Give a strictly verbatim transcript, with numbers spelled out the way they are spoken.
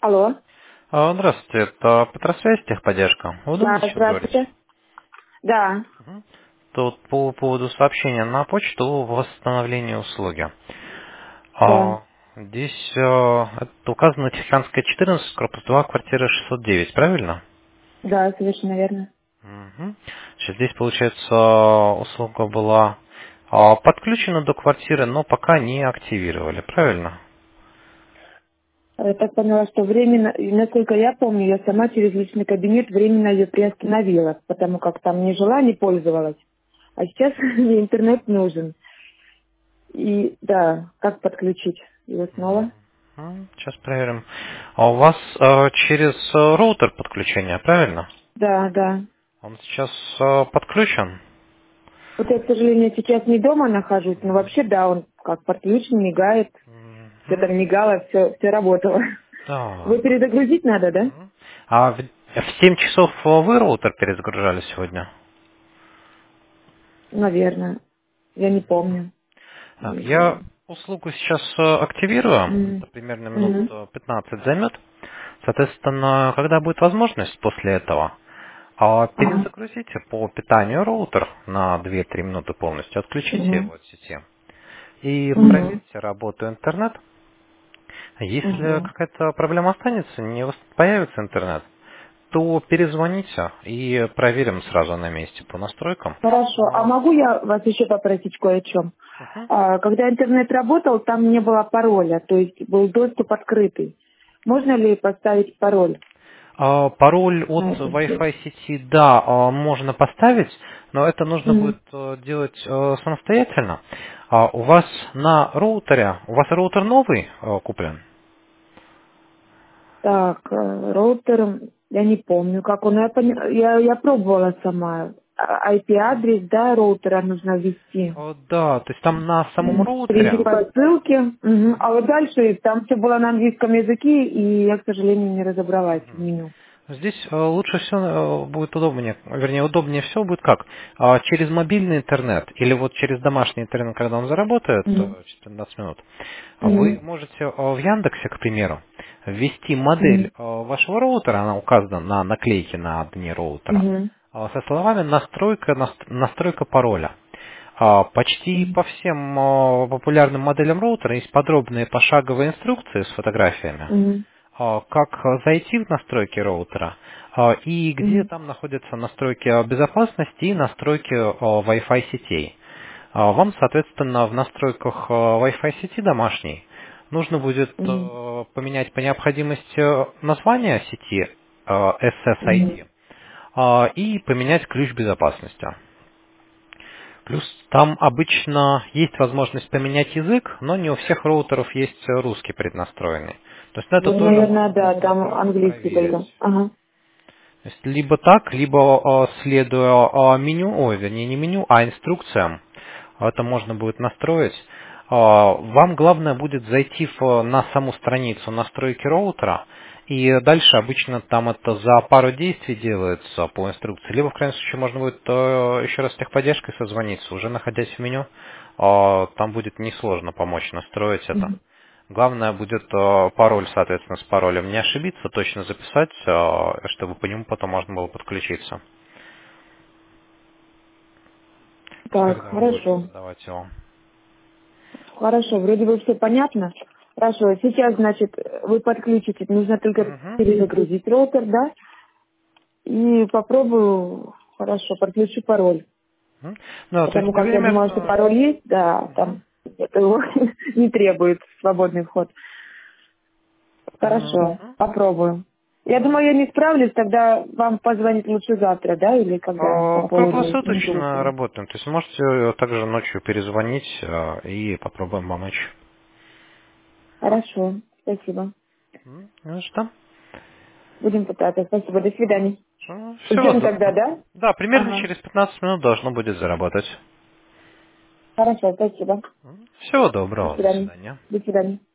Алло. А, Здравствуйте, это Петросвязь, техподдержка. Удобно Да, сейчас говорить? здравствуйте. Да, Мгм. Тут по поводу сообщения на почту о восстановлении услуги. да, А, Здесь а, это указано Тихоокеанская четырнадцать, корпус два, квартира шестьсот девять, правильно? да, совершенно верно. Мгм. Сейчас здесь, получается, услуга была а, подключена до квартиры, но пока не активировали, правильно? Я так поняла, что временно, и насколько я помню, я сама через личный кабинет временно ее приостановила, потому как там не жила, не пользовалась. А сейчас мне интернет нужен. И да, как подключить его снова? М, Сейчас проверим. А у вас а, через а, роутер подключение, правильно? Да, да. Он сейчас а, подключен? Вот я, к сожалению, сейчас не дома нахожусь, но вообще, да, он как подключен, мигает. Все Мгм. там мигало, все, все работало. Вы Так. перезагрузить надо, да? Мгм. А в, в семь часов а, вы роутер перезагружали сегодня? Наверное. Я не помню. Так, я услугу сейчас а, активирую. Мгм. Это примерно минут Мгм. а, пятнадцать займет. Соответственно, когда будет возможность после этого, а, Ага. перезагрузите по питанию роутер на две-три минуты полностью, отключите Мгм. его от сети и Мгм. проверьте работу интернет. Если Мгм. какая-то проблема останется, не вос- появится интернет, то перезвоните и проверим сразу на месте по настройкам. Хорошо. А А, могу я вас еще попросить кое о чем? мгм. А, Когда интернет работал, там не было пароля, то есть был доступ открытый. Можно ли поставить пароль А, Пароль от на эту сеть? Wi-Fi сети, да, а, можно поставить, но это нужно Мгм. будет э, делать э, самостоятельно. А у вас на роутере, у вас роутер новый э, куплен? Так, э, роутер, я не помню, как он. Я, поня- я, я пробовала сама. А- ай пи-адрес, да, роутера нужно ввести. О, да, то есть там на самом Мгм. Перейти роутере. по ссылке. Мгм. А вот дальше там все было на английском языке, и я, к сожалению, не разобралась в меню. Здесь э, лучше всего будет удобнее, вернее, удобнее всего будет как? А, Через мобильный интернет или вот через домашний интернет, когда он заработает, э, Мгм. через пятнадцать минут, вы Мгм. можете э, в Яндексе, к примеру, ввести модель Мгм. э, вашего роутера, она указана на наклейке на дне роутера, Мгм. э, со словами настройка, наст- настройка пароля. А, Почти Мгм. по всем э, популярным моделям роутера есть подробные пошаговые инструкции с фотографиями, Мгм. а, как а, зайти в настройки роутера а, и где Мгм. там находятся настройки а, безопасности и настройки а, Wi-Fi сетей. А, Вам, соответственно, в настройках а, Wi-Fi сети домашней нужно будет Мгм. а, поменять по необходимости название сети а, эс эс ай ди Мгм. а, и поменять ключ безопасности. Плюс там обычно есть возможность поменять язык, но не у всех роутеров есть э, русский преднастроенный. То есть ну, это Ну, тоже наверное, можно да, будет там про- английский проверить. только. Ага. То есть либо так, либо э, следуя э, меню, ой, вернее не меню, а инструкциям, это можно будет настроить. Э, Вам главное будет зайти в- на саму страницу настройки роутера, и дальше обычно там это за пару действий делается по инструкции. Либо в крайнем случае можно будет э, еще раз с техподдержкой созвониться, уже находясь в меню, э, там будет несложно помочь настроить это. Мгм. Главное будет э, пароль, соответственно, с паролем не ошибиться, точно записать, э, чтобы по нему потом можно было подключиться. Так, Когда вы будете хорошо. задавать его. Хорошо, вроде бы все понятно. Хорошо, сейчас, значит, вы подключите, нужно только Мгм. перезагрузить роутер, да? И попробую, хорошо, подключу пароль. Мгм. Да, то есть Потому как я думала, что примерно... пароль есть, да, Мгм. там это его не требует свободный вход. Хорошо, Мгм. попробую. Я Мгм. думаю, я не справлюсь, тогда вам позвонить лучше завтра, да, или когда по А, поводу Круглосуточно инструкции. работаем, то есть можете также ночью перезвонить э, и попробуем помочь. Хорошо, спасибо. М, Ну что? Будем пытаться. Спасибо, до свидания. Всего Ждем тогда, доброго. да? Да, примерно Ага. через пятнадцать минут должно будет заработать. Хорошо, спасибо. Всего До доброго, до свидания. свидания. До свидания.